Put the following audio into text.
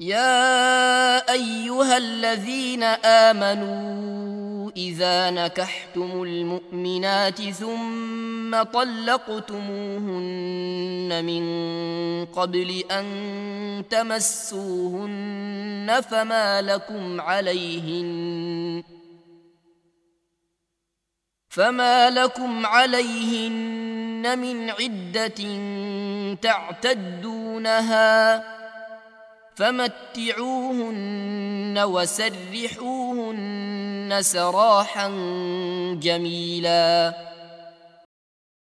يا أيها الذين آمنوا إذا نكحتم المؤمنات ثم طلقتموهن من قبل أن تمسوهن فما لكم عليهن من عدة تعتدونها، فمتعوهن وسرحوهن سراحا جميلا.